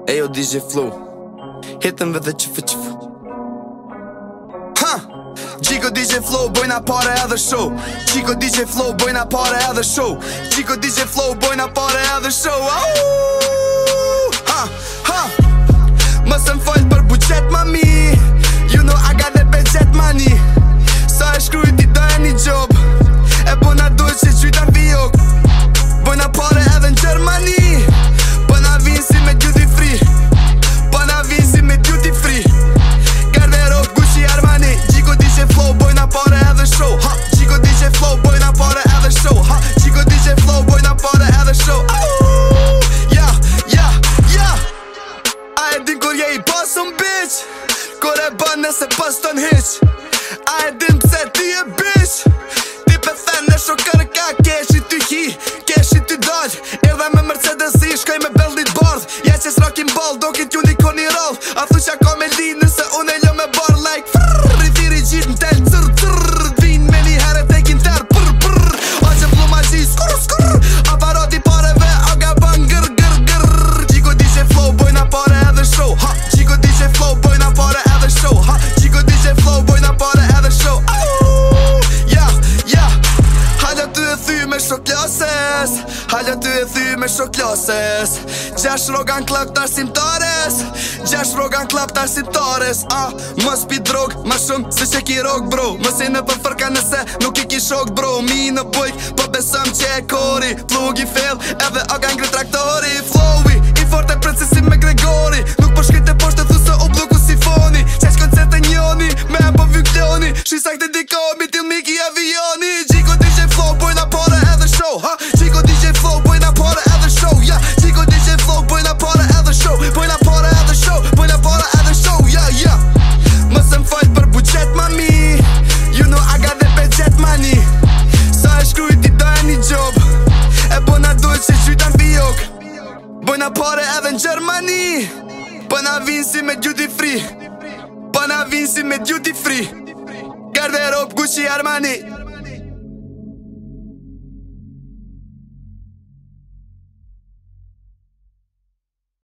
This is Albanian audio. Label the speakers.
Speaker 1: Ejo DJ Flow, hitën dhe qëfë Ha! Qiko DJ Flow, bojna pare edhe show. Qiko DJ Flow, bojna pare edhe show. Qiko DJ Flow, bojna pare edhe show. Ha! Ha! Mësë m'fojt për buqet mami. You know I got that budget money. Sa e shkrujt i dojë një job. E bona dojë që qyta vijok. Bojna pare edhe në Gjermani. Bëna vinë si me duty free. Bëna vinë si me duty free. Garderob Gucci Armani. Qiko DJ Flow, bojna pare edhe show. Ha! Qiko DJ Flow, bojna pare edhe show. Ha! Qiko DJ Flow, bojna pare edhe show. Ja, ja, ja. A e din kur je i pasum bitch. Kur e bën nëse pas ton hiq. A e din pse ti e bitch. Ti pe thënë në shokër ka keshi ty hi, keshi ty dal. Erdhe me Mercedes-i, shkoj me bellit bardh. Ja që s'rakin ball, do kit ju nikon i rall. A thu qa ka me li nëse unë e lë me bar like frrrr. Rithiri gjit n'tel cërr cërr. Vin me një herë tekin ter prr prr. A që vlu ma gji skurr skurr. Aparati pareve aga ban gër gër gër. Qiko DJ Flow, bojna pare edhe show. Ha! Qiko DJ Flow, bojna pare edhe show. Ha! Qiko DJ Flow, bojna pare edhe show. Ja, ja. Halja ty e thy me shok klases. Halja ty e thy me shok klases. Gjash rogan klap tar simtares. Gjash rogan klap tar simtares. Mos pi drog, ma shumë se që ki rock bro. Mos i në për fërka nëse nuk i ki shok bro. Mi në bujk, po besëm që e kori. Plug i fail, edhe aga ngri traktori. Flowi, i forte princesi me Gregori. Nuk po shkrit e poshte thu se u bloku si foni. Qesh koncert e njoni, me e po vyk kloni. Shisak të dikomi t'il miki avioni. Qiko DJ Flow, bojna pare edhe show. Ha! Qiko DJ Flow, bojna pare edhe show. Ja! Qiko DJ Flow, bojna pare edhe show. Bojna pare edhe show. Bojna pare edhe show. Ja, ja. Mësë m'fajt për buqet mami. You know I got that budget money. Sa e shkrujt i dojë një job. E bona dojë që qyta vijok. Bojna pare edhe në Gjermani. Bëna vinë si me duty free. Bëna vinë si me duty free. Garderob Gucci Armani.